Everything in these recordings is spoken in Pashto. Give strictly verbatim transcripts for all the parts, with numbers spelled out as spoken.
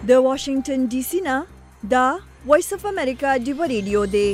د واشنگټن ډي سي نه دا وایس اف امریکا ډیو ریډیو دی.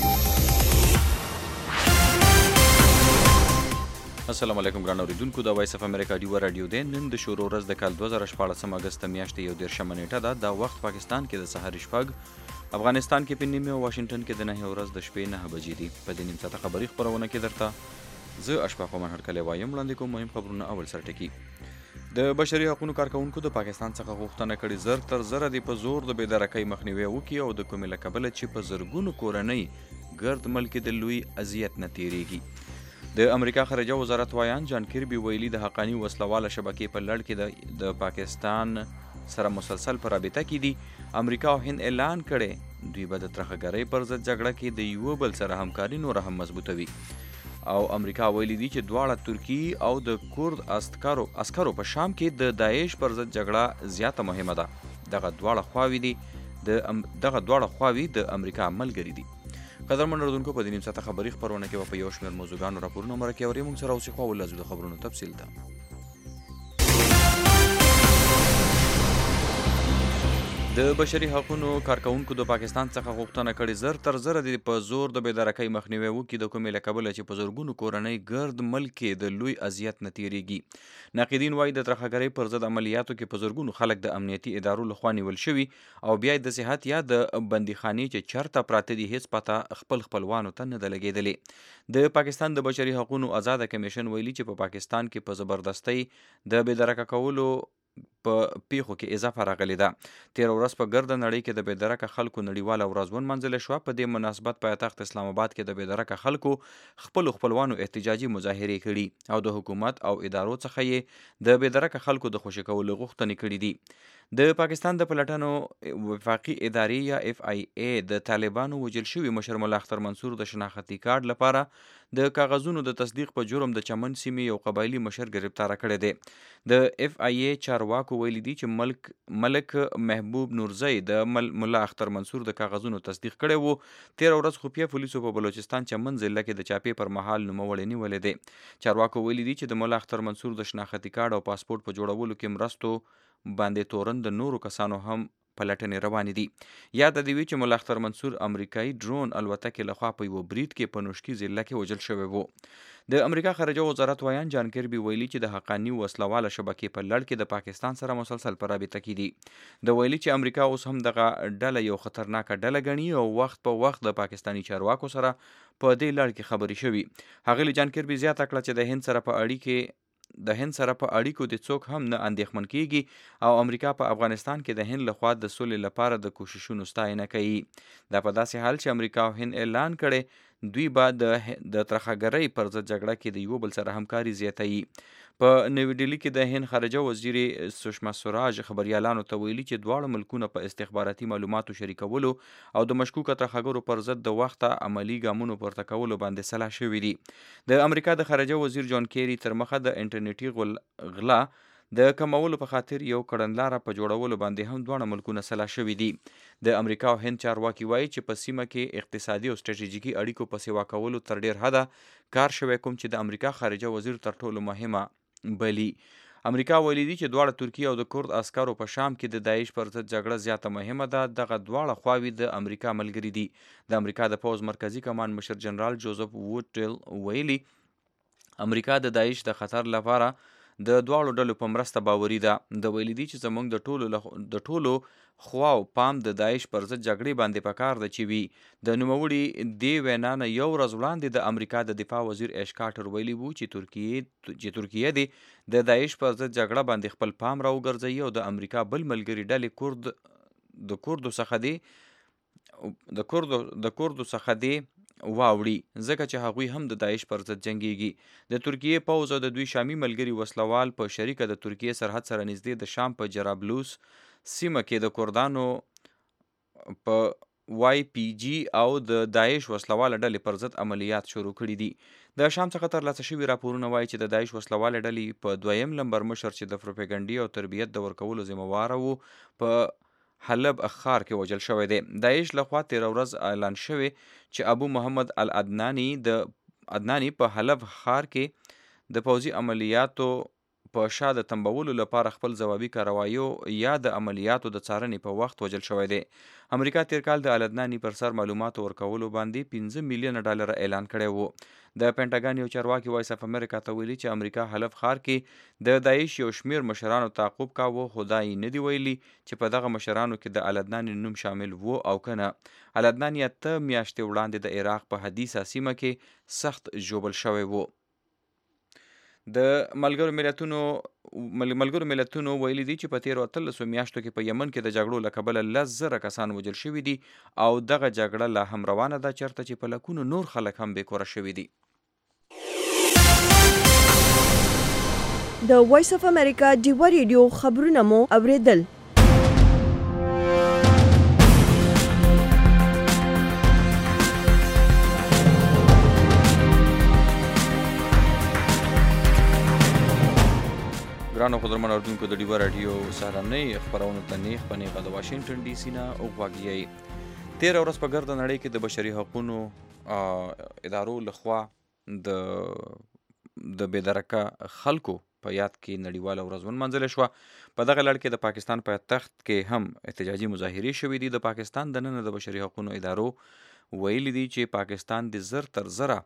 السلام علیکم ګران اوریدونکو، د وایس اف امریکا ډیو رادیو دی. نن د شروع ورځ د کال دوه زره شپاړسم اگست میاشتې یو دېرشمه نیټه ده. دا وخت پاکستان کې د سهار شپږ، افغانستان کې په نیمه او واشنگټن کې د نهه ورځ د شپې نهه بجې دي. په دې نیم ساعته خبري خپرونه کې درته زه اشفاق ومن هرکلی وایم. وړاندې کوم مهم خبرونه. اول سرټکي: د بشري حقوقو کارکونکو د پاکستان څخه غوښتنه کړې زر تر زره د په زور د بېدرکۍ مخنیوی وکړي او د کومې له کبله چې په زرګونو کورنۍ ګرد ملک د لوی اذیت نه تېرېږي. د امریکا خارجه وزارت وایان جان کیربي ویلي د حقاني وسلواله شبکې په لړ کې د پاکستان سره مسلسل په رابطه کې دي. امریکا او هند اعلان کړی دوی به د ترهګرۍ پر ضد جګړه کې د یوه بل سره همکاري نوره هم مضبوطوي. او امریکا ویلي دي چې دواړه ترکی او د کورد عسکرو عسکرو په شام کې د داعش پر ضد جګړه زیاته مهمه ده. دغه دواړه خواوې دي د دغه دواړه خواوې د امریکا ملګري دي. قدرمن اورېدونکو، په دې نیم ساعته خبري خپرونه کې به په یو شمېر موضوعګانو راپورونه مرکې اورئ. موږ سره اوسئ خو اول د خبرونو تفصیل ته. د بشري حقوقو کارکونکو د پاکستان څخه غوښتنه کړې زر تر زره د په زور د بېدرکۍ مخنیوی وکړي د کومې له کبله چې په زرګونو کورنۍ ګرد ملک کې د لوی اذیت نه تېرېږي. ناقدین وایي د ترهګرۍ پر ضد عملیاتو کې په زرګونو خلک د امنیتي ادارو لخوا نیول شوي او بیا د صحت یا د بندیخانې چې چرته پراته دي هیڅ پته خپل خپلوانو ته نه ده لګېدلې. د پاکستان د بشري حقوقو آزاده کمیشن ویلي چې په پاکستان کې په زبردستۍ د بېدرکه کولو په پیښو کې اضافه راغلې ده. تېره ورځ په ګرده نړۍ کې د بېدرکه خلکو نړیواله ورځ ونمانځله شوه. په دې مناسبت پایتخت اسلام آباد کې د بېدرکه خلکو خپلو خپلوانو احتجاجي مظاهرې کړي او د حکومت او ادارو څخه یې د بېدرکه خلکو د خوشي کولو غوښتنې کړي دي. د پاکستان د پلټنو وفاقي ادارې یا اف آی ای د طالبانو وژل شوي مشر ملا اختر منصور د شناختي کارت لپاره د کاغذونو د تصدیق په جرم د چمن سیمې یو قبایلي مشر ګرفتاره کړی دی. د اف آی ای چارواکو ویلي دي چې ملک ملک محبوب نورزی د ملا اختر منصور د کاغذونو تصدیق کړی وو. تېره ورځ خفیه پولیسو په بلوچستان چمن ضلع کې د چاپې پر مهال نوموړی نیولی دی. چارواکو ویلي دي چې د ملا اختر منصور د شناختي کارت او پاسپورټ په جوړولو کې مرستو باندې تورن د نورو کسانو هم پلټنې روانې دي. یاد دې وي چې ملا اختر منصور امریکایي ډرون الوتکې لخوا په یوه برید کې په نوشکي ضلع کې وژل شوی وو. د امریکا خارجه وزارت وایان جان کیربي ویلي چې د حقاني وسلواله شبکې په لړ کې د پاکستان سره مسلسل په رابطه کې دي. د ویلي چې امریکا اوس هم دغه ډله یو خطرناکه ډله ګڼي او وخت په وخت د پاکستاني چارواکو سره په دې لړ کې خبرې شوي. ښاغلي جان کیربي زیاته کړه چې د هند سره په اړیکې د هند سره په اړیکو د څوک هم نه اندېښمن کیږي او امریکا په افغانستان کې د هند لخوا د سولې لپاره د کوششونو ستاینه کوي. دا په داسې حال چې امریکا او هند اعلان کړي دوی به د د ترهګرۍ پر ضد جګړه کې د یو بل سره همکاري زیاتوي. په نوي ډیلي کې د هند خارجه وزیر سشما سوراج خبریالانو ته ویلي چې دواړه ملکونه په استخباراتي معلوماتو شریکولو او د مشکوکه ترهګرو پر ضد د وخته عملي ګامونو پورته کولو باندې سلا شوي دي. د امریکا د خارجه وزیر جان کیری تر مخه د انټرنیټي غلا د کمولو په خاطر یو کړنلاره په جوړولو باندې هم دواړه ملکونه سلا شوي دي. د امریکا او هند چارواکي وایي چې په سیمه کې اقتصادي او ستراتیژیکي اړیکو په سیوا کولو تر ډیر حده کار شوی، کوم چې د امریکا خارجه وزیر تر ټولو مهمه بلی. امریکا ویلي دي چې دواړه ترکیه او د کورد عسکرو په شام کې د داعش پر ضد جګړه زیاته مهمه ده. دغه دواړه خواوې د امریکا ملګري دي. د امریکا د پوځ مرکزی کمان مشر جنرال جوزف ووډ ویلي امریکا د داعش د خطر لپاره د دواړو ډلو په مرسته باوري ده. د ویلي دي چې زموږ د ټولو لخ... د ټولو خواو پام د داعش پر ضد جګړې باندې پکار ده چې وي. د نوموړي دې وینا نه یو ورځ وړاندې د امریکا د دفاع وزیر ایش کارټر ویلي وو چې ترکیه چې ترکیه دې د داعش پر ضد جګړه باندې خپل پام راوګرځوي او د امریکا بل ملګري ډلې کورد د کوردو څخه دی د کوردو د کوردو څخه دی واوړي ځکه چې هغوی هم د داعش پر ضد جنګیږي. د ترکیې پوځ او د دوی شامي ملګري وسلوال په شریکه د ترکیې سرحد سره نږدې د شام په جرابلوس سیمه کې د کردانو په وای پی جی او د داعش وسلواله ډلې پر ضد عملیات شروع کړي دي. د شام څخه ترلاسه شوي راپورونه وایي چې د داعش وسلواله ډلې په دویم لمبر مشر چې د پروپاګنډي او تربیت د ورکولو ذمهواره وو په حلب ښار کې وژل شوی دی. داعش لخوا تېره ورځ اعلان شوی چې ابو محمد العدناني د عدناني په حلب ښار کې د پوځي عملیاتو په شا د تنبولو لپاره خپل ځوابي کاروایو یا د عملیاتو د څارنې په وخت وژل شوی دی. امریکا تیر کال د الدناني پر سر معلوماتو ورکولو باندې پنځه میلیونه ډالر اعلان کړی و. د پینټاګان یو چارواکي وایس اف امریکا ته ویلي چې امریکا حلب ښار کې د داعش یو شمیر مشرانو تعقیب کاوه، خو دا یې نه دی ویلي چې په دغه مشرانو کې د الدناني نوم شامل و او که نه. الدناني اته میاشتې وړاندې د عراق په حدیثه سیمه کې سخت ژوبل شوی و. د ملګرو ملتونو ملګرو ملتونو ویلي دي چې په تیرو اتلسو میاشتو کې په یمن کې د جګړو له کبله لس زره کسان وژل شوي دي او دغه جګړه لا هم روانه ده، چېرته چې په لکونو نور خلک هم بېکوره شوي دي. د وایس اف امریکا ډیوه ریډیو خبرونه مو اوریدل. ګرانو قدرمنو اورېدونکو، د ډیوه راډیو سهارنۍ خپرونو ته نیغ په نیغه د واشنګټن ډي سي نه غوږ یئ. تېره ورځ په ګرده نړۍ کې د بشري حقونو ادارو لخوا د د بېدرکه خلکو په یاد کې نړیواله ورځ ونمانځلې شوه. په دغه لړ کې د پاکستان پایتخت کې هم احتجاجي مظاهرې شوې دي. د پاکستان دننه د بشري حقونو ادارو ویلي دي چې پاکستان د زر تر زره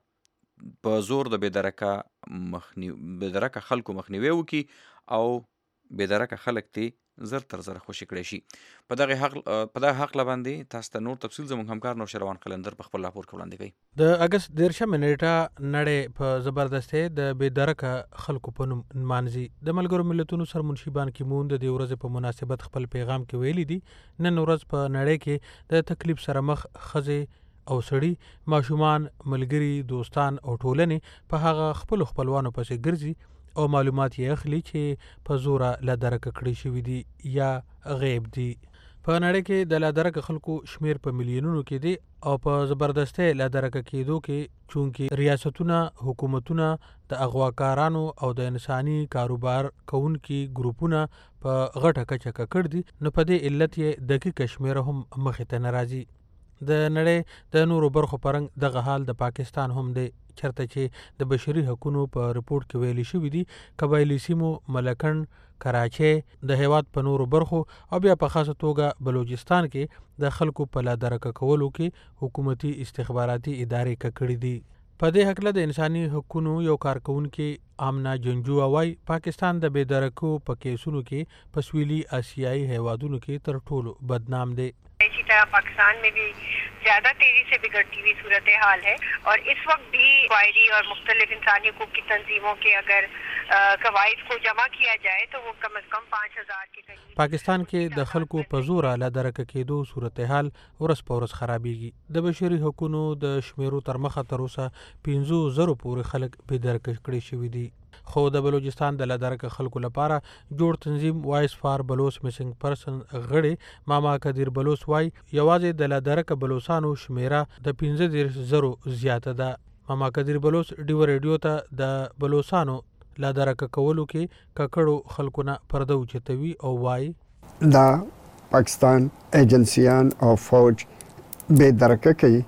په زور د بېدرکه مخنی بېدرکه خلکو مخنیوی وکړي او بېدرکه خلک دې زر تر زره خوشي کړی شي. په دغه حق په دغه حقله باندې تاسو ته نور تفصیل زموږ همکار نوشروان قلندر په خپل راپور کې وړاندې کوي. د اګست دېرشمه نیټه نړۍ په زبردستۍ د بېدرکه خلکو په نوم نمانځي. د ملګرو ملتونو سرمنشي بان کی مون د دې ورځې په مناسبت خپل پیغام کې ویلي دي نن ورځ په نړۍ کې د تکلیف سره مخ ښځې او سړي، ماشومان، ملګري، دوستان او ټولنې په هغه خپلو خپلوانو پسې ګرځي او معلومات یې اخلي چې په زوره لا درکه کړي شوي دي یا غیب دي. په نړۍ کې د لا درکه خلکو شمیر په میلیونونو کې دی او په زبردستۍ لا درکه کېدو کې چونکې ریاستونه، حکومتونه د اغواکارانو او د انساني کاروبار کوونکي ګروپونه په غټه کچه ککړ دي، نو په دې علت یې دقیقه شمیره هم مخې ته نه راځي. د نړۍ د نورو برخو پرنګ دغه حال د پاکستان هم دی، چرته چې د بشري حقونو په رپورټ کې ویلي شوي دي قبایلي سیمو ملکنډ، کراچۍ، د هیواد په نورو برخو او بیا په خاصه توګه بلوچستان کې د خلکو په لا درکه کولو کې حکومتي استخباراتي ادارې ککړې دي. په دې هکله د انساني حقونو یو کارکونکي آمنا جنجوعه وایي پاکستان د بېدرکو په کیسونو کې په سویلي آسیایي هیوادونو کې تر ټولو بدنام دی. इसी तरह पाकिस्तान में भी ज्यादा तेजी से बिगड़ती हुई सूरत हाल है और इस वक्त भी क्वायरी और मुख्तलिफ इंसानी हकूक की तंजीमों के अगर कवायद को जमा किया जाए तो वो कम अज कम पाँच हजार के करीब. پاکستان کې د خلکو په زوره لا درکه کېدو صورت حال ورځ په ورځ خرابېږي. د بشري حقونو د شمیرو تر مخه تر اوسه پنځو زرو پورې خلک بېدرکه کړي شوي دي. خو د بلوچستان د لا درکه خلکو لپاره جوړ تنظیم وایس فار بلوچ میسنګ پرسن غړي ماما قدیر بلوچ وایي یوازې د لا درکه بلوچانو شمیره د پنځه دېرش زرو زیاته ده. ماما قدیر بلوچ ډیوه ریډیو ته د بلوچانو لا درکه کولو کې ککړو خلکو نه پرده اوچتوي او وایي دا پاکستان ایجنسیان او فوج بې درکه کوي،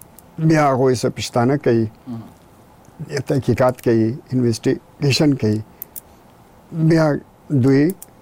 بیا هغوی څه پوښتنه کوي، تحقیقات کوي، انویسټیګیشن کوي، بیا دوی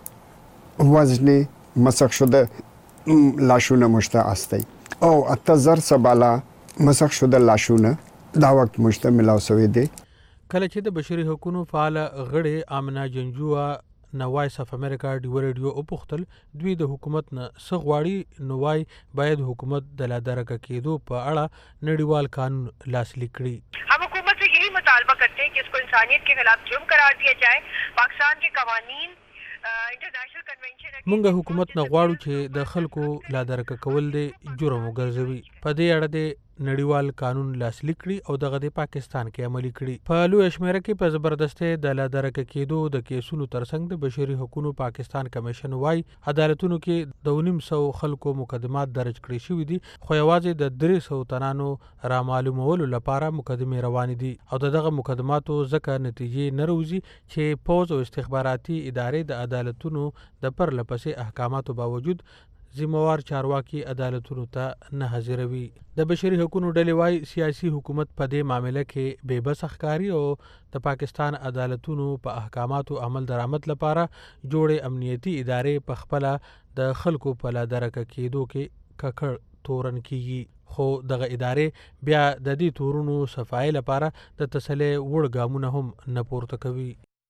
وزنی مسخ شده لاشونه مشته استی او اته زر سبالا مسخ شده لاشونه دا وخت مشته ملاو سوی دی. کله چې د بشري حقونو فعال غړي آمنا جنجوعه نه وایس اف امریکا ډیوه ریډیو وپوښتل دوی د حکومت نه څه غواړي، نو وایي باید حکومت د لا درکه کېدو په اړه نړیوال قانون لاسلیک کړي. हम हुकूमत से यही मुतालबा करते हैं कि इसको इंसानियत के खिलाफ जुर्म करार दिया जाए. पाकिस्तान के कवानीन इंटरनेशनल कन्वेंशन مونږ حکومت نه غواړو چې د خلکو لا درکه کول دې جرم وګرځوي. په دې اړه دې نړیوال قانون لاسلیک کړي او دغه د پاکستان کې عملي کړي. په لویه شمیره کې په زبردستۍ د لا درکه کېدو د کیسونو ترڅنګ د بشري حقونو پاکستان کمیشن وایي عدالتونو کې د نیم سو خلکو مقدمات درج کړي شوي دي، خو یوازې د درې سو تنانو را معلومولو لپاره مقدمې روانې دي او د دغه مقدماتو ځکه نتیجې نه روزي چې پوځ او استخباراتي ادارې د عدالتونو د پرله پسې احکاماتو باوجود ذمہوار چارواکي عدالتونو ته نه حاضروي. د بشري حقوقو ډلې وایي سیاسي حکومت په دې معامله کې بې بس ښکاري او د پاکستان عدالتونو په احکاماتو عمل درآمد لپاره جوړې امنیتي ادارې په خپله د خلکو په لادرکه کېدو کې ککړ تورن کیږي. خو دغه ادارې بیا د دې تورونو صفایي لپاره د تسلۍ وړ ګامونه هم نه پورته کوي.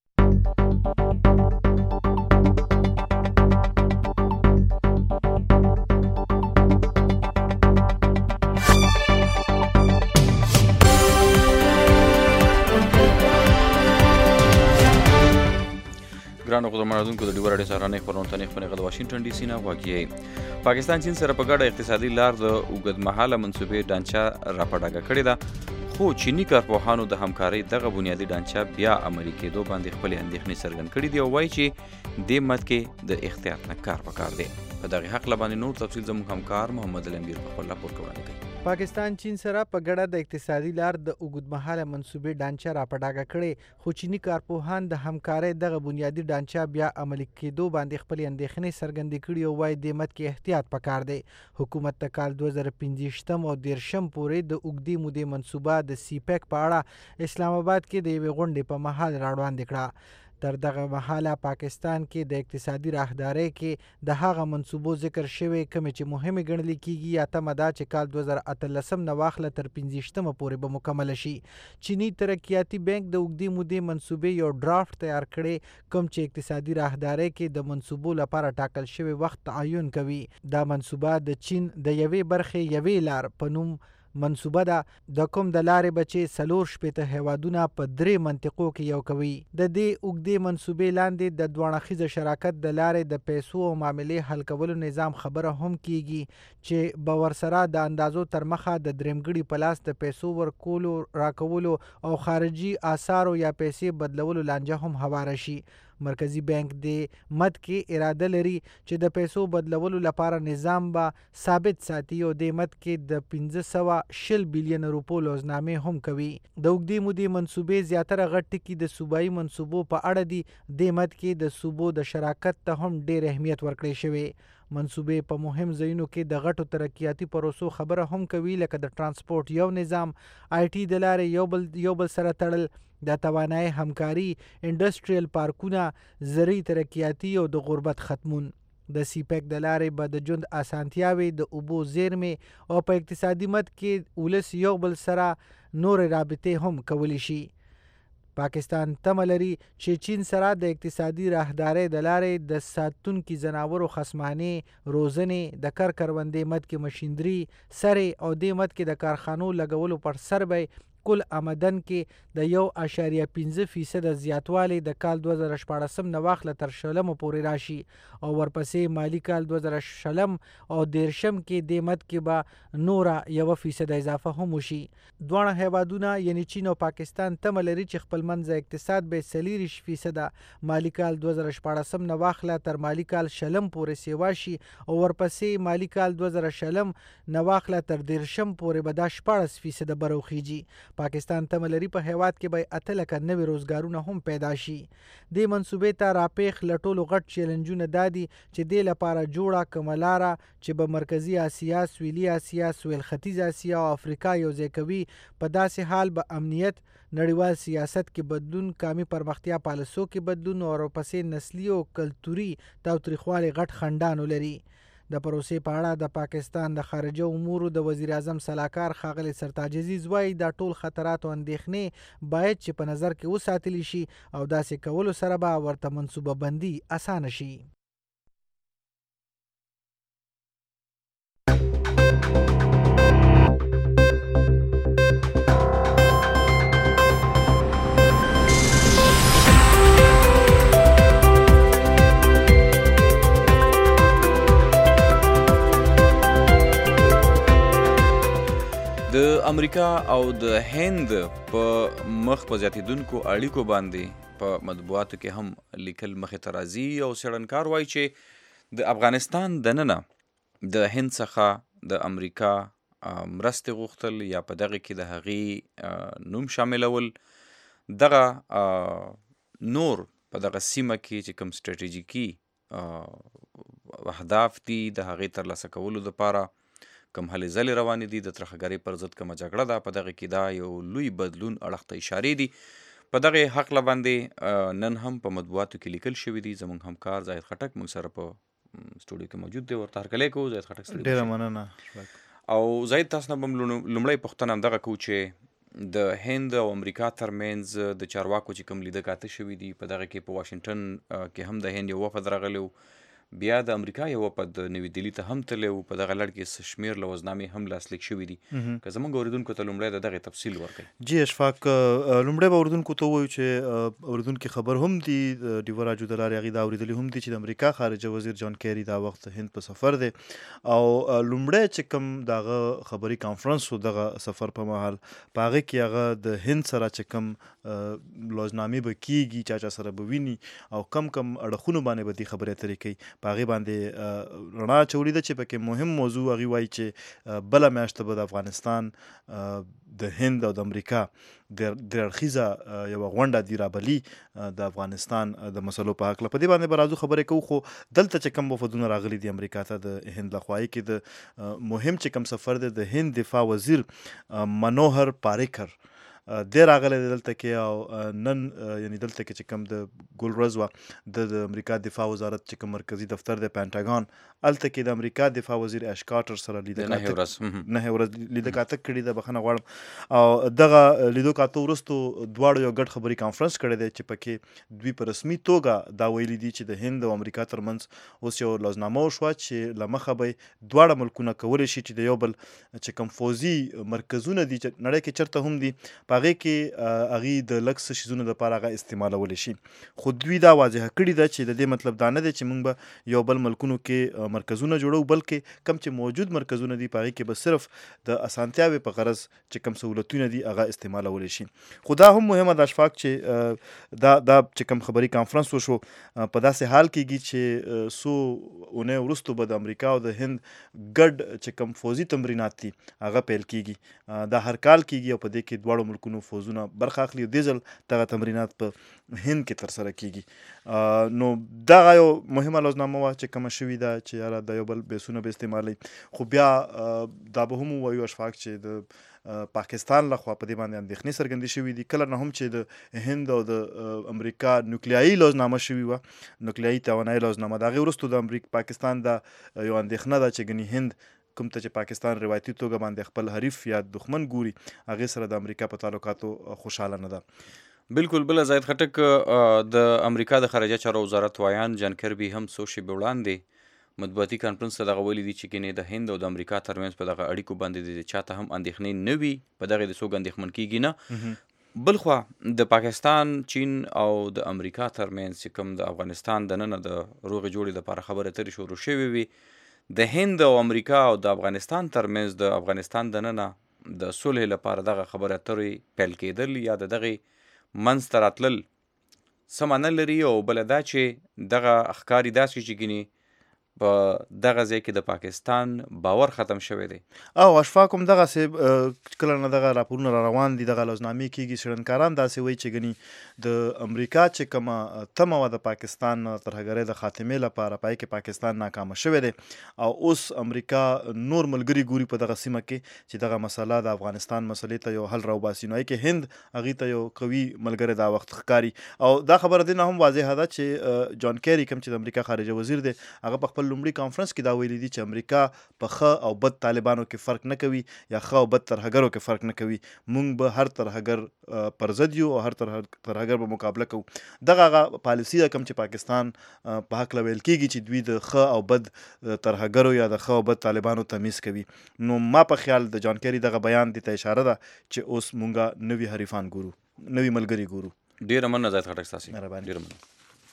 ګرانو قدرمنونکو د ډیور اډې سهارنۍ خپرونه ته نیغ د واشنگټن ډي سي نه غواګي. پاکستان چین سره په ګډه اقتصادي لار د اوږدمهاله منصوبې ډانچه راپډاګه کړې ده، خو چینی کارپوهانو د همکارۍ دغه بنیادي ډانچه بیا عملي کېدو باندې خپلې اندېښنې څرګند کړي دي او وایي چې دې مد کې د احتیاط نه کار پکار دی. په دغه هکله باندې نور تفصیل زموږ همکار محمد الامیر په خپل راپور کې وړاندې کوي. پاکستان چین سره په ګډه د اقتصادي لار د اوږدمهاله منصوبې ډانچه راپډاګه کړې، خو چینی کارپوهان د همکارۍ دغه بنیادي ډانچه بیا عملي کېدو باندې خپلې اندېښنې څرګندې کړي او وایي دې مد کې احتیاط پکار دی. حکومت د کال دوه زره پنځویشتم او دېرشم پورې د اوږدې مودې منصوبه د سی پیک په اړه اسلام آباد کې د یوې غونډې په مهال راوړاندې کړه. تر دغه مهاله پاکستان کې د اقتصادي راهدارۍ کې د هغه منصوبو ذکر شوی کومې چې مهمې ګڼل کېږي. اتمه دا چې کال دوه زره اتلسم نه واخله تر پنځویشتمه پورې به مکمله شي. چینی ترقیاتي بانک د اوږدې مودې منصوبې یو ډرافټ تیار کړی کوم چې اقتصادي راهدارۍ کې د منصوبو لپاره ټاکل شوی وخت تعین کوي. دا منصوبه د چین د یوې برخې یوې لار په نوم منصوبه ده، د کوم د لارې بچې څلور شپېته هیوادونه په درې منطقو کې یو کوي. د دې اوږدې منصوبې لاندې د دوه اړخیزه شراکت د لارې د پیسو او معاملې حل کولو نظام خبره هم کیږي چې به ورسره د اندازو تر مخه د درېمګړي په لاس د پیسو ورکولو راکولو او خارجي آثارو یا پیسې بدلولو لانجه هم هواره شي. مرکزی بانک د مد کې اراده لري چې د پیسو بدلولو لپاره نظام به ثابت ساتي او د مد کې د پنځه سوه شل بلیون روپو لوزنامې هم کوي. د اوږدې مودې منصوبې زیاتره غټ ټکي د صوبایي منصوبو په اړه دي. د مد کې د صوبو د شراکت ته هم ډېر اهمیت ورکړی شوی. منصوبې په مهم ځایونو کې د غټو ترقیاتي پروسو خبره هم کوي، لکه د ترانسپورټ یو نظام، آی ټي د لارې یو بل یو بل سره تړل، د توانایي همکاري، انډسټریل پارکونه، زرعي ترقیاتي او د غربت ختمون. د سی پیک د لارې به د ژوند اسانتیاوې، د اوبو زیرمې او په اقتصادي مد کې ولس یو بل سره نورې رابطې هم کولی شي. پاکستان تمه لري چې چین سره د اقتصادي راهدارۍ د لارې د ساتونکي ځناورو خصمانې، روزنې، د کر کروندې مد کې مشیندري، سرې او دې مد کې د کارخانو لګولو پر سر به کل آمدن کې د یو اشاریه پنځه فیصده زیاتوالی د کال دوه زره شپاړسم نه واخله تر شلمه پورې راشي او ورپسې مالی کال دوه زره شلم او دېرشم کې دې مد کې به نوره یوه فیصده اضافه هم وشي. دواړه هیوادونه یعنی چین او پاکستان تمه لري چې خپل منځه اقتصاد به څلېرویشت فیصده مالی کال دوه زره شپاړسم نه واخله تر مالی کال شلم پورې سیوا شي او ورپسې مالی کال دوه زره شلم نه واخله تر دېرشم پورې به دا شپاړس فیصده بروخیږي. پاکستان تمه لري په هیواد کې به اته لکه نوي روزګارونه هم پیدا شي. دې منصوبې ته راپیښ له ټولو غټ چیلنجونه دا دي چې دې لپاره جوړه کومه لاره چې به مرکزي اسیا، سویلي اسیا، سویل ختیځ اسیا او افریقا یوځای کوي. په داسې حال به امنیت، نړیوال سیاست کې بدلون، قامي پرمختیا پالیسو کې بدلون او ورپسې نسلي او کلتوري تاوتریخوالی غټ خنډان ولري. د پروسې په اړه د پاکستان د خارجه امورو د وزیر اعظم سلاکار ښاغلی سرتاج عزیز وایي دا ټول خطرات او اندېښنې باید چې په نظر کې وساتلی شي او داسې کولو سره به ورته منصوبه بندي اسانه شي. د امریکا او د هند په مخ په زیاتېدونکو اړیکو باندې په مطبوعاتو کې هم لیکل مخې ته راځي او څېړنکار وایي چې د افغانستان دننه د هند څخه د امریکا مرستې غوښتل یا په دغه کې د هغې نوم شاملول دغه نور په دغه سیمه کې چې کوم سټریټیجیکي اهداف دي د هغې ترلاسه کولو دپاره کوم هلې ځلې روانې دي، د ترهګرۍ پر ضد کومه جګړه ده، په دغه کې دا یو لوی بدلون اړخ ته اشارې دي. په دغه هکله باندې نن هم په مطبوعاتو کې لیکل شوي دي. زموږ همکار زاهد خټک موږ سره په سټوډیو کې موجود دی، ورته هرکلی کوو. زاهد خټک ستړي ډېره مننه. او زاهد تاسو نه به هم لومړی پوښتنه همدغه کوو چې د هند او امریکا ترمنځ د چارواکو چې کوم لیده کاته شوي دي، په دغه کې په واشنګټن کې هم د هند یو وفد راغلی و، بیا د امریکا یو وفد نوي دهلي ته هم تللی و. په دغه لړ کې څه شمېر لوظنامې هم لاسلیک شوي دي. که زموږ اورېدونکو ته لومړی د دغې تفصیل ورکوي. جی اشفاق، لومړی به اورېدونکو ته ووایو چې اورېدونکي خبر هم دي، ډیوه راجو د لارې هغې دا اورېدلي هم دي چې د امریکا خارجه وزیر جان کیری دا وخت هند په سفر دی، او لومړی چې کوم د هغه خبري کانفرنس و دغه سفر په مهال، په هغې کې هغه د هند سره چې کوم لوظنامې به کېږي، چا چا سره به ویني او کم کم اړخونو باندې به دې خبرې اترې کوي، په هغې باندې رڼا اچولې ده چې پکې مهم موضوع هغې وایي چې بله میاشته به د افغانستان د هند او د امریکا درې اړخیزه یوه غونډه دي رابلي د افغانستان د مسلو په هکله. په دې باندې به راځو خبرې کوو، خو دلته چې کوم وفدونه راغلي دي امریکا ته د هند لخوا، کې د مهم چې کوم سفر دی د هند دفاع وزیر منوهر پاریکر دی راغلی دی دلته کې، او نن یعنی دلته کې چې کوم د ګل ورځ وه د امریکا دفاع وزارت چې کوم مرکزي دفتر دی پینټاګان، هلته کې د امریکا دفاع وزیر اش کارټر سره لیده کاته نهه ورځ لیده کاته کړې ده، بخښنه غواړم. او دغه لیدو کاته وروستو دواړو یو ګډ خبري کانفرنس کړی دی چې پکې دوی په رسمي توګه دا ویلي دي چې د هند او امریکا ترمنځ اوس یو لوظنامه وشوه چې له مخه به دواړه ملکونه کولی شي چې د یو بل چې کوم فوزي مرکزونه دي چې نړۍ کې چېرته هم دي، په هغې کې هغې د لږ څه شیزونو دپاره هغه استعمالولی شي. خو دوی دا واضحه کړې ده چې د دې مطلب دا نه دی چې موږ به یو بل ملکونو کې مرکزونه جوړو، بلکې کم چې موجود مرکزونه دي په هغې کې به صرف د اسانتیاوې په غرض چې کوم سهولتونه دي هغه استعمالولی شي. خو دا هم مهمه ده اشفاق چې دا دا چې کوم خبري کانفرنس وشو په داسې حال کېږي چې څو اونۍ وروستو به د امریکا او د هند ګډ چې کوم فوزي تمرینات دي هغه پیل کېږي. دا هر کال کېږي او په دې کې دواړو ملکونو فوزونه برخه اخلي، او دې ځل دغه تمرینات په هند کې ترسره کېږي. نو دغه یو مهمه لوظنامه وه چې کومه شوې ده چې یاره د یو بل بیسونه به استعمالوي. خو بیا دا به هم ووایو اشفاق چې د پاکستان لخوا په دې باندې اندېښنې څرګندې شوي دي، کله نه هم چې د هند او د امریکا نوکلیایي لوظنامه شوې وه، نوکلیایي توانایي لوظنامه، د هغې وروستو د امریکا پاکستان دا یو اندېښنه ده چې ګنې هند کوم ته چې پاکستان روایتي توګه باندې خپل حریف یا دښمن ګوري، هغې سره د امریکا په تعلقاتو خوشحاله نه ده. بالکل. بله زاهد خټک، د امریکا د خارجه چارو وزارت وایان جان کربي هم څو شېبې وړاندې مطبوعاتي کانفرنس ته دغه ویلي دي چې ګنې د هند او د امریکا ترمنځ په دغه اړیکو باندې د چاته هم اندېښنې نه وي، په دغې د څوک اندېښمن کېږي نه. بلخوا د پاکستان، چین او د امریکا ترمنځ چې کوم د افغانستان دننه د روغې جوړې دپاره خبرې اترې شروع شوې وي، د هند او امریکا او د افغانستان ترمنځ د افغانستان دننه د صلح لپاره دغه خبرې اترې پیل کېدل یا د دغې منځ ته راتلل څه معنی لري، او بله دا چې دغه ښکاري داسې چې ګینې په دغه ځای کې د پاکستان باور ختم شوی دی. او اشفاق هم دغسې کله نه دغه راپورونه را روان دي، دغه لوظنامې کېږي، څېړنکاران داسې وایي چې ګنې د امریکا چې کومه تمه وه د پاکستان ترهګرۍ د خاتمې لپاره، په هغې کې پاکستان ناکامه شوی دی، او اوس امریکا نور ملګري ګوري په دغه سیمه کې چې دغه مسله د افغانستان مسلې ته یو حل راوباسي. نو هغې کې هند هغې ته یو قوي ملګری دا وخت ښکاري. او دا خبره دې نه هم واضحه ده چې جان کیری کوم چې د امریکا خارجه وزیر دی، هغه په خپل لومړي کانفرنس کې دا ویلي دي چې امریکا په ښه او بد طالبانو کې فرق نه کوي یا ښه او بد ترهګرو کې فرق نه کوي، موږ به هر ترهګر پر ضد یو او هر ترهګر به مقابله کوو. دغه هغه پالیسي ده کوم چې پاکستان په هکله ویل کېږي چې دوی د ښه او بد ترهګرو یا د ښه او بد طالبانو تمیز کوي. نو ما په خیال د جان کیری دغه بیان دې ته اشاره ده چې اوس مونږه نوي حریفان ګورو، نوي ملګري ګورو. ډېره مننه زاهد خټک ستاسې. مهرباني. ډېره مننه.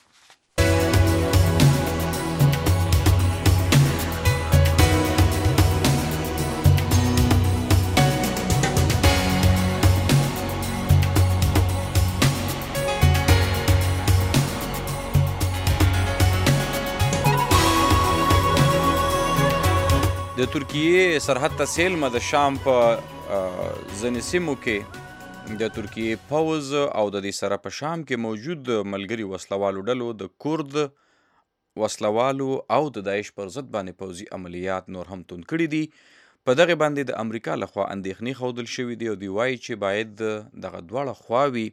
د ترکیې سرحد ته سیلمه د شام په ځینې سیمو کې د ترکیې پوځ او د دې سره په شام کې موجود ملګري وسلوالو ډلو د کورد وسلوالو او د داعش پر ضد باندې پوځي عملیات نور هم توند کړي دي. په دغه باندې د امریکا لخوا اندېښنې ښودل شوي دي او دوی وایي چې باید دغه دواړه خواوې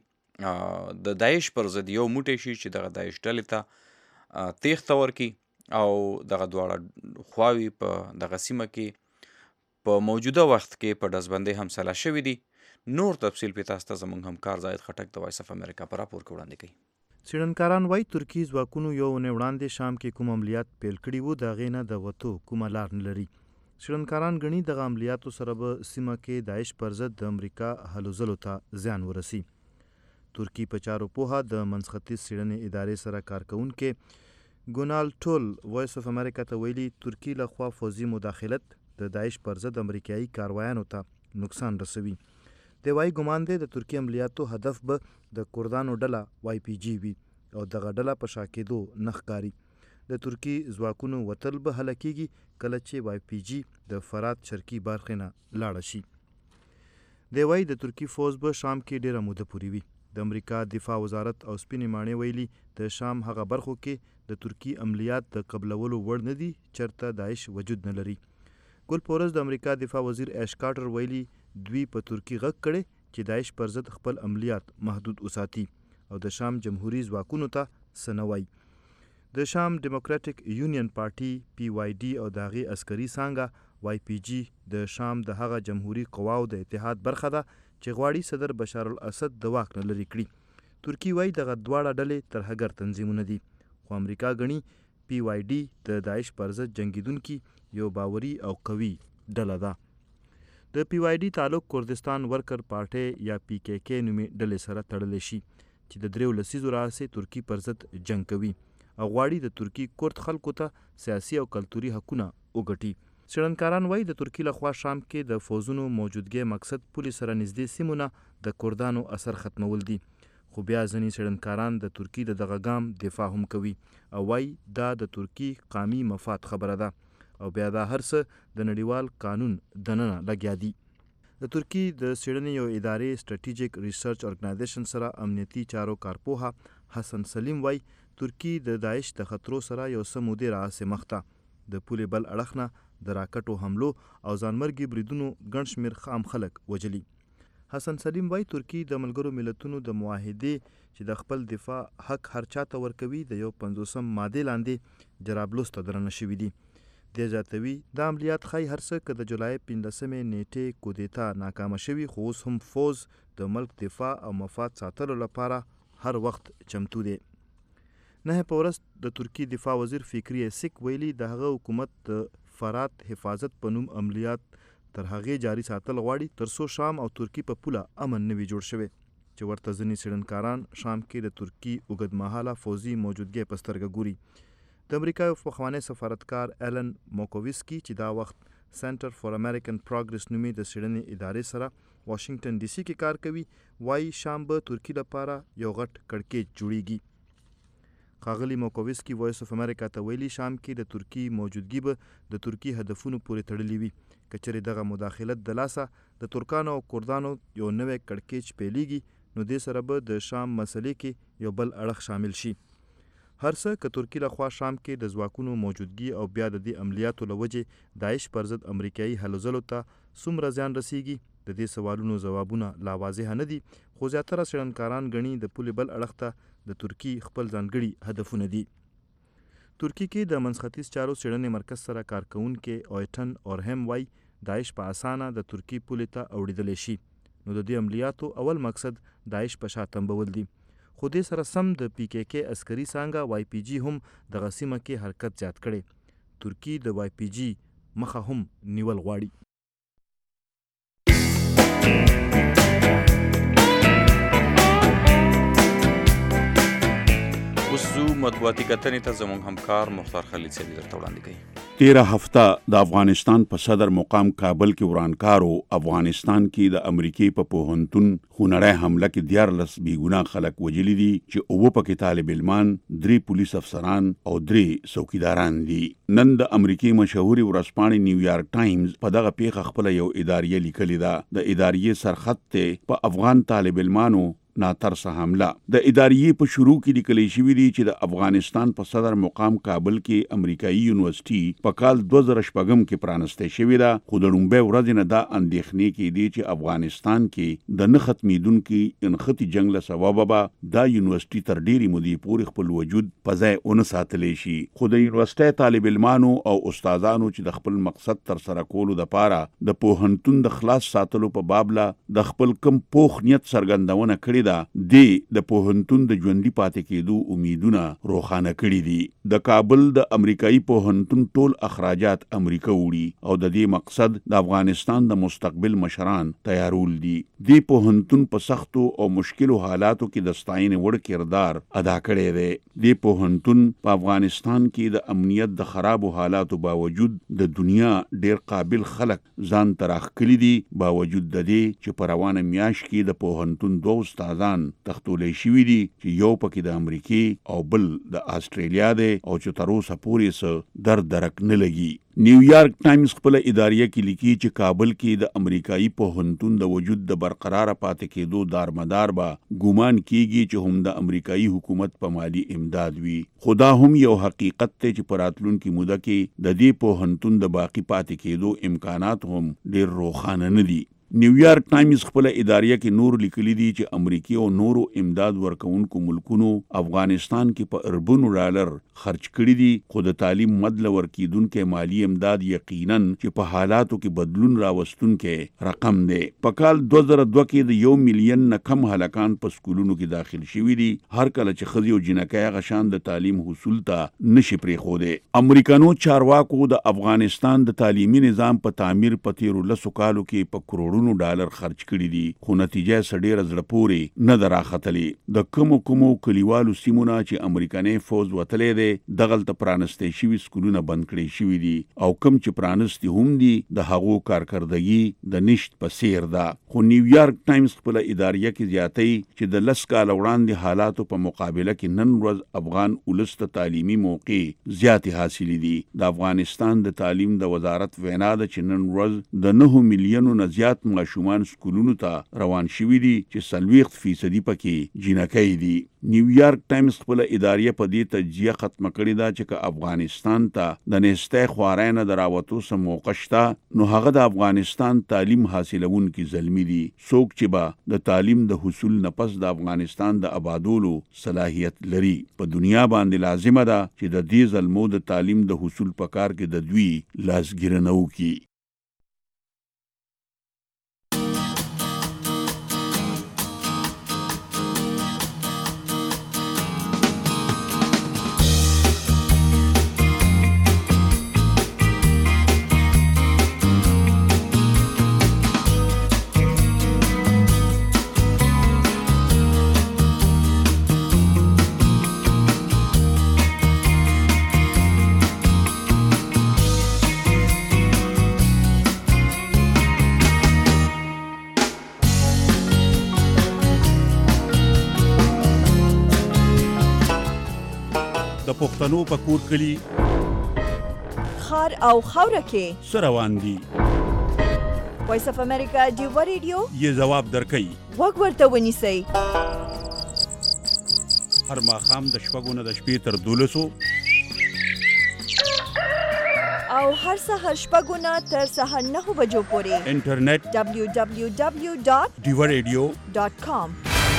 د داعش پر ضد یو موټی شي چې دغه داعش ډلې ته تیښته ورکړي او دغه دواړه خواوې په دغه سیمه کې په موجوده وخت کې په ډزبندۍ هم سلا شوي دي. نور تفصیل په تاسو ته زموږ همکار زاهد خټک د وایس اف امریکا په راپور کې وړاندې کوي. څېړنکاران وایي ترکي ځواکونو یو اونۍ وړاندې شام کې کوم عملیات پیل کړي وو د هغې نه د وتو کومه لار نه لري. څېړنکاران ګڼي دغه عملیاتو سره به سیمه کې داعش پر ضد د امریکا هلو ځلو ته زیان ورسي. ترکي په چارو پوهه د منځختیځ څېړنې ادارې سره کار کوونکې ګونال ټول وایس اف امریکا ته ویلي ترکي لخوا فوزي مداخلت د داعش پر ضد امریکایي کاروایانو ته نقصان رسوي. د وایي ګمان دی د ترکي عملیاتو هدف به د کردانو ډله وای پی جي وي او دغه ډله په شا کېدو نه ښکاري. د ترکي ځواکونو وتل به هله کېږي کله چې وای پی جي د فرات شرقي برخې نه لاړه شي. دی وایي د ترکي فوز به شام کې ډېره موده پورې وي. د امریکا دفاع وزارت او سپینې ماڼۍ ویلي د شام هغه برخو کې د ترکي عملیات د قبلولو وړ نه دي چېرته داعش وجود نه لري. ګل پورز د امریکا دفاع وزیر ایش کارټر ویلي دوی په ترکي غږ کړی چې داعش پر ضد خپل عملیات محدود وساتي او د شام جمهوري ځواکونو ته څه نه وایي. د شام ډیموکراټک یونین پارټي پی وای ډي او د هغې عسکري څانګه وای پی جي د شام د هغه جمهوري قواو د اتحاد برخه ده چې غواړي صدر بشار الاسد د واک نه لرې کړي. ترکي وایي دغه دواړه ډلې ترهګر تنظیمونه دي خو امریکا ګڼي پی وای ډي د داعش پر ضد جنګیدونکي یو باوري او قوي ډله ده. د پی وای ډي تعلق کردستان ورکر پارټۍ یا پی کې کې نومې ډلې سره تړلی شي چې د دریو لسیزو راهیسې ترکي پر ضد جنګ کوي او غواړي د ترکي کرد خلکو ته سیاسي او کلتوري حقونه وګټي. څېړنکاران وایي د ترکي لخوا شام کې د فوزونو موجودګۍ مقصد پولې سره نږدې سیمو نه د کردانو اثر ختمول دي. خو بیا ځینې څېړنکاران د ترکي د دغه ګام دفاع هم کوي او وایي دا د ترکي قامي مفاد خبره ده او بیا دا هر څه د نړیوال قانون دننه لګیا دي. د ترکي د څېړنې یو ادارې سټریټیجیک ریسرچ ارګنایزیشن سره امنیتي چارو کارپوهه حسن سلیم وایي ترکي د داعش د خطرو سره یو څه مودې راهیسې مخ ته د پولې بل اړخ نه د راکټو حملو او ځانمرګي بریدونو ګڼ شمېر خام خلک وژلي. حسن سلیم وایي ترکي د ملګرو ملتونو د معاهدې چې د خپل دفاع حق هر چاته ورکوي د یو پنځوسم مادې لاندې جرابلوس ته درنه شوي دي. دی زیاتوي دا عملیات ښایي هر څه که د جولای پنځلسمې نیټې کودتا ناکامه شوي خو اوس هم فوز د ملک دفاع او مفاد ساتلو لپاره هر وخت چمتو دی. نه په ورځ د ترکي دفاع وزیر فکري ایسک ویلي د هغه حکومت د فرات حفاظت په نوم عملیات تر هغې جاري ساتل غواړي تر څو شام او ترکي په پوله امن نه وي جوړ شوی چې ورته ځینې څېړنکاران شام کې د ترکي اوږدمهاله فوزي موجودګۍ په سترګه ګوري. د امریکا یو پخوانی سفارتکار ایلن موکووسکي چې دا وخت سنټر فار امریکن پروګرس نومې د څېړنې ادارې سره واشنگټن ډي سي کې کار کوي وایي شام به ترکي لپاره یو غټ کړکېچ جوړیږي. ښاغلي موکووسکي وایس اف امریکا ته ویلي شام کې د ترکي موجودګي به د ترکي هدفونو پورې تړلي وي. که چېرې دغه مداخلت د لاسه د ترکانو او کردانو یو نوی کړکېچ پیلېږي نو دې سره به د شام مسلې کې یو بل اړخ شامل شي. هر څه که ترکي لخوا شام کې د ځواکونو موجودګي او بیا د دې عملیاتو له وجې داعش پر ضد امریکایي هلو ځلو ته څومره زیان رسیږي د دې سوالونو ځوابونه لا واضحه نه دي خو زیاتره څېړنکاران ګڼي د پولې بل اړخ ته د ترکي خپل ځانګړي هدفونه دي. ترکي کې د منځختیځ چارو څېړنې مرکز سره کار کوونکی اویټن اورهم وایي داعش په اسانه د ترکي پولې ته اوړېدلی شي نو د دې عملیاتو اول مقصد داعش په شا تمبول دي. خو دې سره سم د پی کې کې عسکري څانګه وای پی جي هم دغه سیمه کې حرکت زیات کړی. ترکي د وای پی جي مخه هم نیول غواړي. اوس زو مطبوعاتي کتنې ته زموږ همکار مختار خلیل صاحب درته وړاندې کوي. تیره هفته د افغانستان په صدر مقام کابل کې ورانکارو افغانستان کې د امریکې په پوهنتون خونړۍ حمله کې دیارلس بېګناه خلک وژلي دي چې اووه پکې طالب علمان، درې پولیس افسران او درې څوکیداران دي. نن د امریکې مشهوري ورځپاڼې نیویارک ټایمز په دغه پیښه خپله یو اداریه لیکلې ده. د اداریې سرخط ته په افغان طالب علمانو ناترسه حمله. د ادارې په شروع کې لیکل شوی دی چې د افغانستان په صدر مقام کابل کې امریکایي یونیورسيټي په کال دوه زره شپږم کې پرانسته شوې ده، خو د لومړۍ ورځې نه دا اندېښنې کې دي چې افغانستان کې د نه ختمېدونکي انختی جنگ له سببه به دا یونیورسيټي تر ډېرې مودې پورې خپل وجود په ځای ونه ساتلی شي. خو د یونیورسيټي طالب علمانو او استادانو چې د خپل مقصد تر سره کولو دپاره د پوهنتون د خلاص ساتلو په بابله د خپل کم پوخ نیت څرګندونه کړې ده، دی د پوهنتون د ژوندي پاتې کېدو امیدونه روښانه کړي دي. د کابل د امریکایي پوهنتون ټول اخراجات امریکا وړي او د دې مقصد د افغانستان د مستقبل مشران تیارول دي. دی پوهنتون په سختو او مشکلو حالاتو کې د ستاینې وړ کردار ادا کړی دی. دی پوهنتون په افغانستان کې د امنیت د خرابو حالاتو باوجود د دنیا ډیر قابل خلک ځان ته راښکلي دي، باوجود د دې چې په روانه میاشت کې د پوهنتون دوه استادان تختولی شوي دي چې یو پکې د امریکې او بل د آسټرالیا دی او چې تر اوسه پورې څه در درک نه لګي. نیویارک ټایمز خپل اداریه کې لیکي چې کابل کې د امریکایي پوهنتون د وجود د برقرار پاتې کېدو دارمدار به ګومان کیږي چې هم د امریکایي حکومت په مالی امداد وي. خدا هم یو حقیقت ته چې په راتلونکي موده کې د دې پوهنتون د باقی پاتې کېدو امکانات هم ډېر روښانه نه دي. نیویارک ټایمز خپل اداریه کې نور لیکلي دي چې امریکای او نورو امداد ورکوونکو ملکونو افغانستان کې په اربونو ډالر خرج کړي دي، خو د تعلیم مدله ورکیدونکو مالی امداد یقینا چې په حالاتو کې بدلون راوستونکو رقم دی. په کال دوه زره دوه کې د یو میلیون نه کم هلکان په سکولونو کې داخل شوي دي، هر کله چې ښځې او جنکۍ هغه شان د تعلیم حصول ته نشي پرېښودی. امریکانو چارواکو د افغانستان د تعلیمي نظام په تعمیر په تیرو لسو کالو کې په کروڑونو ډالر خرج کړي دي، خو نتیجه یې ډېره زړه پورې نه ده راختلې. د کومو کومو کلیوالو سیمونه چې امریکایي فوز وتلی دی دغلته پرانستی شوي سکولونه بند کړي شوي دي او کوم چې پرانستي هم دي د هغو کارکردګي د نشت په څیر ده. خو نیویارک ټایمز خپل اداریه کې زیاتوي چې د لس کاله وړاندې حالاتو په مقابله کې نن ورځ افغان ولس ته تعلیمي موقع زیاتې حاصلې دي. د افغانستان د تعلیم د وزارت وینا ده چې نن ورځ د نهو میلیونو نه زیات ماشومان سکولونو ته روان شوي دي چې څلوېښت فیصدي پکې جنکۍ دي. نیویارک ټایمز خپل اداریه په دې تجزیه ختمه کړې ده چې که افغانستان ته د نیستی خوارۍ نه د راوتو څه موقع شته نو هغه د افغانستان تعلیم حاصلونکي زلمي دي، څوک چې به د تعلیم د حصول نه پس د افغانستان د آبادولو صلاحیت لري. په دنیا باندې لازمه ده چې د دې زلمو د تعلیم د حصول په کار کې د دوی لاسګیرنه وکړي. پښتنو په کور کلی خار او خاوره کې څه روان دي، وایس اف امریکا ډیوا ریډیو یې ځواب درکوي. وګ ورته ونیسئ. هر ماښام د شپږو نه د شپې تر دولسو او هر سهار شپږو نه تر سهار نهو بجو پورې انټرنیټ ډبلیو ډبلیو ډبلیو ډاټ ډیوا ریډیو ډاټ کام.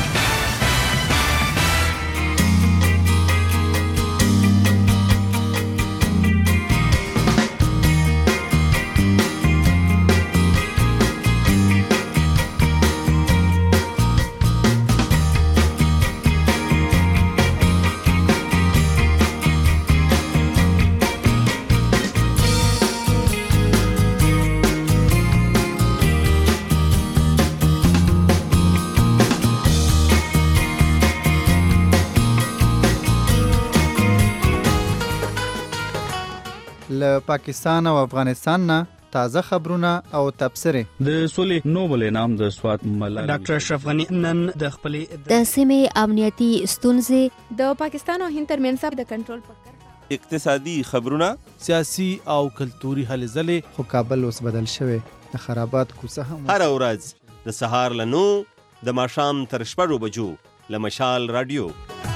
له پاکستان او افغانستان نه تازه خبرونه او تبصرې. د سولې نوبل انعام د سوات ملالۍ ډاکټر اشرف غنی نن د خپلې د سیمې امنیتي ستونزې د پاکستان او هند ترمنځ د کنټرول په اقتصادي خبرونه، سیاسي او کلتوري هلې ځلې. خو کابل اوس بدل شوی، د خرابات کوڅه هم هر ورځ د سهار له نو د ماښام تر شپږو بجو له مشال راډیو.